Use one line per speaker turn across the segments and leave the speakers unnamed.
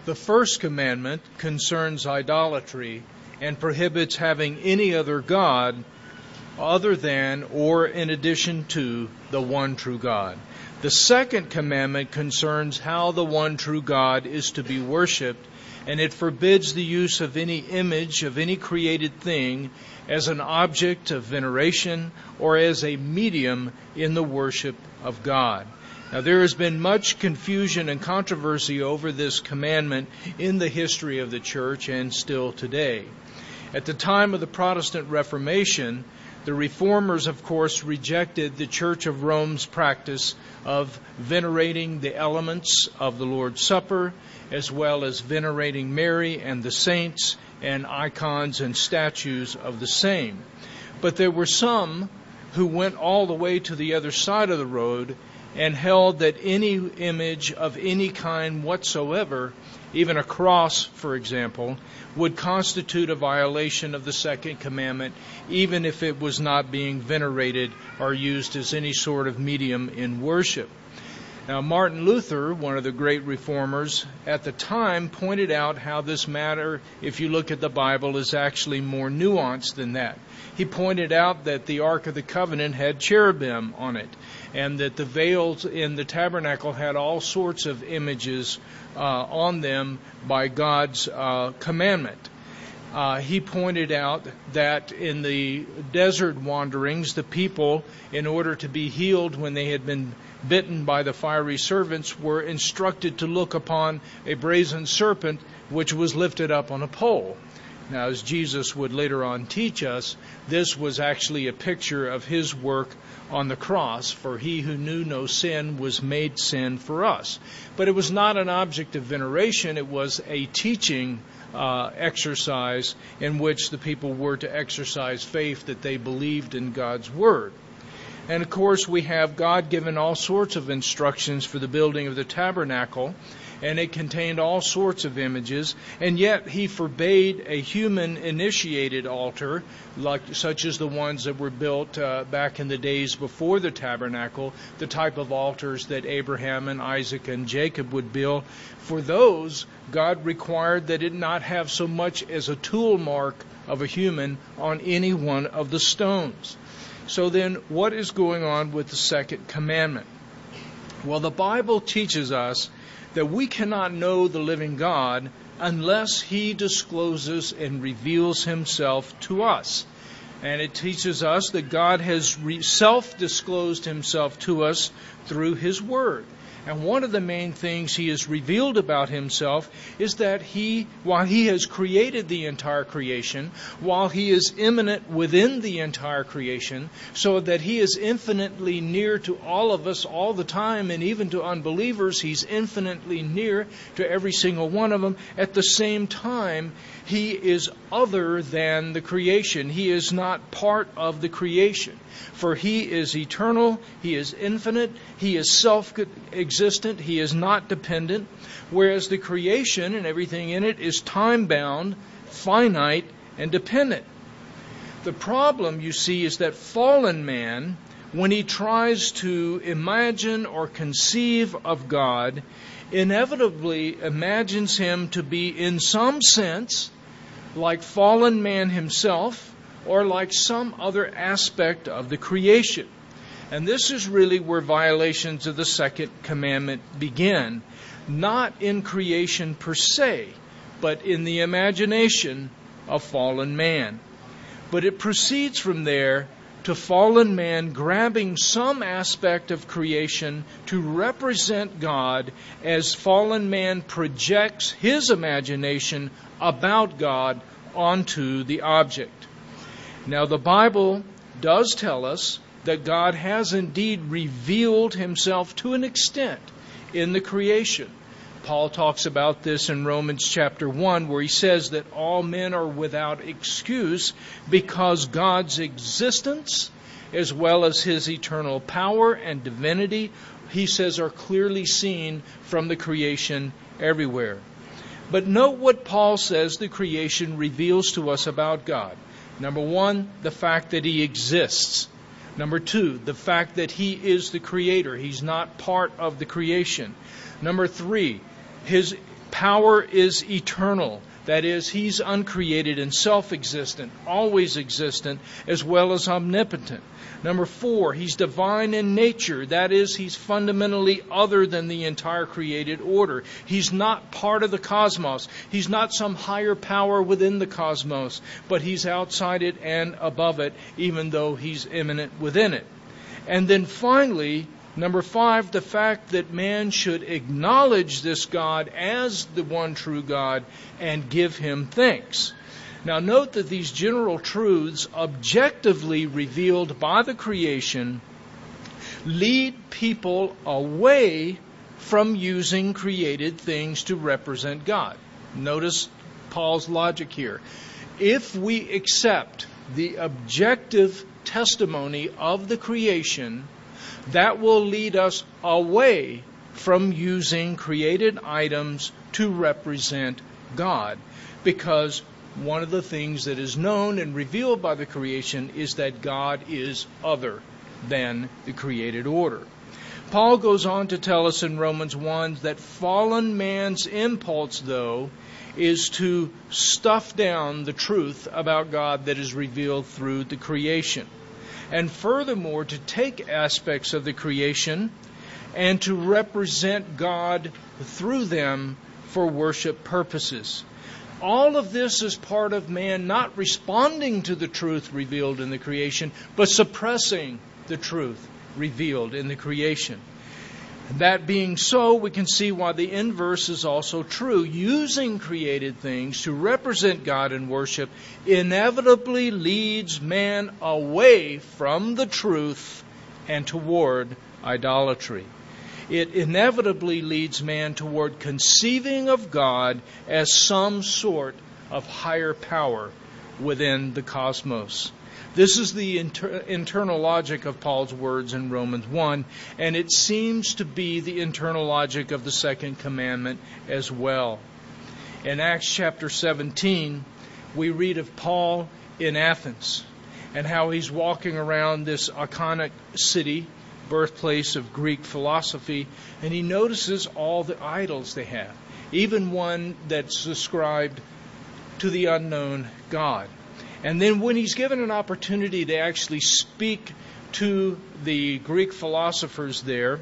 The first commandment concerns idolatry and prohibits having any other god other than or in addition to the one true God. The second commandment concerns how the one true God is to be worshipped, and it forbids the use of any image of any created thing as an object of veneration or as a medium in the worship of God. Now, there has been much confusion and controversy over this commandment in the history of the church and still today. At the time of the Protestant Reformation, the Reformers, of course, rejected the Church of Rome's practice of venerating the elements of the Lord's Supper, as well as venerating Mary and the saints and icons and statues of the same. But there were some who went all the way to the other side of the road and held that any image of any kind whatsoever, even a cross, for example, would constitute a violation of the second commandment, even if it was not being venerated or used as any sort of medium in worship. Now, Martin Luther, one of the great reformers at the time, pointed out how this matter, if you look at the Bible, is actually more nuanced than that. He pointed out that the Ark of the Covenant had cherubim on it, and that the veils in the tabernacle had all sorts of images on them by God's commandment. He pointed out that in the desert wanderings, the people, in order to be healed when they had been bitten by the fiery serpents, were instructed to look upon a brazen serpent which was lifted up on a pole. Now, as Jesus would later on teach us, this was actually a picture of his work on the cross, for he who knew no sin was made sin for us. But it was not an object of veneration, it was a teaching exercise in which the people were to exercise faith that they believed in God's Word. And of course, we have God given all sorts of instructions for the building of the tabernacle, and it contained all sorts of images, and yet he forbade a human-initiated altar, such as the ones that were built back in the days before the tabernacle, the type of altars that Abraham and Isaac and Jacob would build. For those, God required that it not have so much as a tool mark of a human on any one of the stones. So then, what is going on with the second commandment? Well, the Bible teaches us that we cannot know the living God unless he discloses and reveals himself to us. And it teaches us that God has self-disclosed himself to us through his Word. And one of the main things he has revealed about himself is that while he has created the entire creation, while he is immanent within the entire creation, so that he is infinitely near to all of us all the time, and even to unbelievers, he's infinitely near to every single one of them. At the same time, he is other than the creation. He is not part of the creation. For he is eternal, he is infinite, he is self-existent, he is not dependent, whereas the creation and everything in it is time-bound, finite, and dependent. The problem, you see, is that fallen man, when he tries to imagine or conceive of God, inevitably imagines him to be, in some sense, like fallen man himself, or like some other aspect of the creation. And this is really where violations of the second commandment begin, not in creation per se, but in the imagination of fallen man. But it proceeds from there to fallen man grabbing some aspect of creation to represent God as fallen man projects his imagination about God onto the object. Now, the Bible does tell us that God has indeed revealed himself to an extent in the creation. Paul talks about this in Romans chapter 1, where he says that all men are without excuse because God's existence, as well as his eternal power and divinity, he says, are clearly seen from the creation everywhere. But note what Paul says the creation reveals to us about God. Number one, the fact that he exists. Number two, the fact that he is the creator. He's not part of the creation. Number three, his Power is eternal. That is, He's uncreated and self-existent, always existent, as well as omnipotent. Number 4, He's divine in nature. That is, He's fundamentally other than the entire created order. He's not part of the cosmos. He's not some higher power within the cosmos, but He's outside it and above it, even though He's immanent within it. And then finally, number 5, the fact that man should acknowledge this God as the one true God and give Him thanks. Now note that these general truths, objectively revealed by the creation, lead people away from using created things to represent God. Notice Paul's logic here. If we accept the objective testimony of the creation, that will lead us away from using created items to represent God. Because one of the things that is known and revealed by the creation is that God is other than the created order. Paul goes on to tell us in Romans 1 that fallen man's impulse, though, is to stuff down the truth about God that is revealed through the creation. And furthermore, to take aspects of the creation and to represent God through them for worship purposes. All of this is part of man not responding to the truth revealed in the creation, but suppressing the truth revealed in the creation. That being so, we can see why the inverse is also true. Using created things to represent God in worship inevitably leads man away from the truth and toward idolatry. It inevitably leads man toward conceiving of God as some sort of higher power within the cosmos. This is the internal logic of Paul's words in Romans 1, and it seems to be the internal logic of the second commandment as well. In Acts chapter 17, we read of Paul in Athens and how he's walking around this iconic city, birthplace of Greek philosophy, and he notices all the idols they have, even one that's ascribed to the unknown God. And then when he's given an opportunity to actually speak to the Greek philosophers there,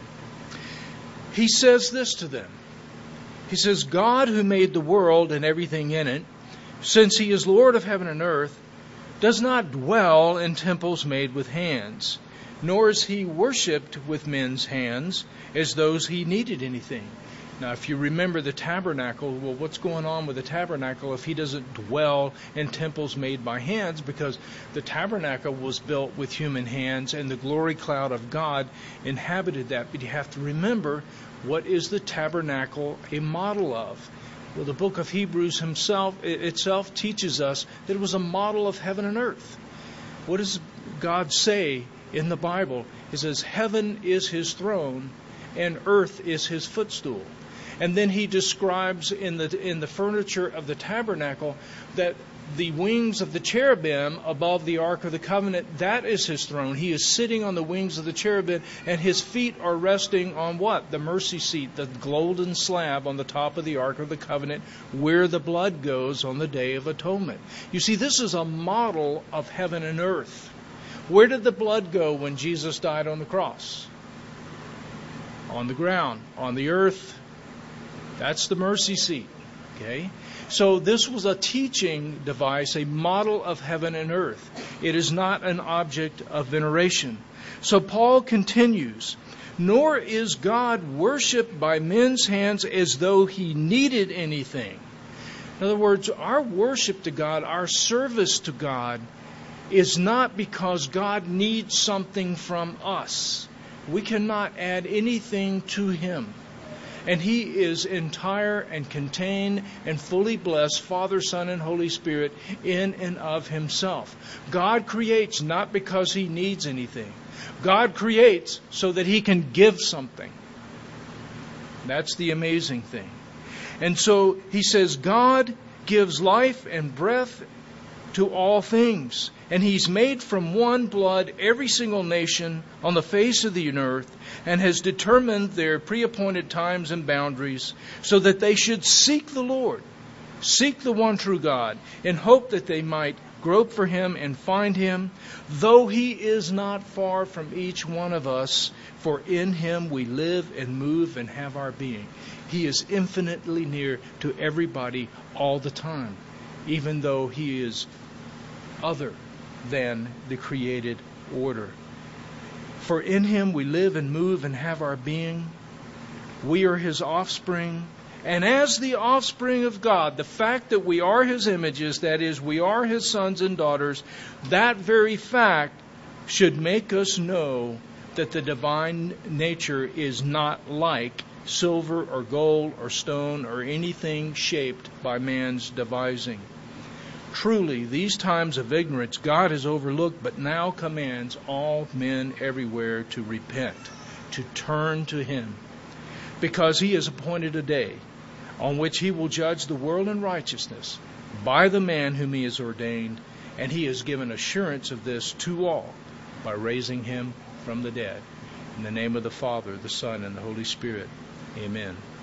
he says this to them. He says, God who made the world and everything in it, since He is Lord of heaven and earth, does not dwell in temples made with hands, nor is He worshipped with men's hands as those He needed anything. Now, if you remember the tabernacle, well, what's going on with the tabernacle if He doesn't dwell in temples made by hands? Because the tabernacle was built with human hands and the glory cloud of God inhabited that. But you have to remember, what is the tabernacle a model of? Well, the book of Hebrews itself teaches us that it was a model of heaven and earth. What does God say in the Bible? It says, heaven is His throne and earth is His footstool. And then He describes in the furniture of the tabernacle that the wings of the cherubim above the Ark of the Covenant, that is His throne. He is sitting on the wings of the cherubim, and His feet are resting on what? The mercy seat, the golden slab on the top of the Ark of the Covenant, where the blood goes on the Day of Atonement. You see, this is a model of heaven and earth. Where did the blood go when Jesus died on the cross? On the ground, on the earth. That's the mercy seat. Okay? So this was a teaching device, a model of heaven and earth. It is not an object of veneration. So Paul continues, nor is God worshipped by men's hands as though He needed anything. In other words, our worship to God, our service to God, is not because God needs something from us. We cannot add anything to Him. And He is entire and contained and fully blessed, Father, Son, and Holy Spirit, in and of Himself. God creates not because He needs anything. God creates so that He can give something. That's the amazing thing. And so he says, God gives life and breath to all things. And He's made from one blood every single nation on the face of the earth, and has determined their pre-appointed times and boundaries, so that they should seek the Lord, seek the one true God, in hope that they might grope for Him and find Him, though He is not far from each one of us, for in Him we live and move and have our being. He is infinitely near to everybody all the time, even though He is other than the created order. For in Him we live and move and have our being. We are His offspring. And as the offspring of God, the fact that we are His images, that is, we are His sons and daughters, that very fact should make us know that the divine nature is not like silver or gold or stone or anything shaped by man's devising. Truly, these times of ignorance God has overlooked, but now commands all men everywhere to repent, to turn to Him, because He has appointed a day on which He will judge the world in righteousness by the man whom He has ordained, and He has given assurance of this to all by raising Him from the dead. In the name of the Father, the Son, and the Holy Spirit. Amen.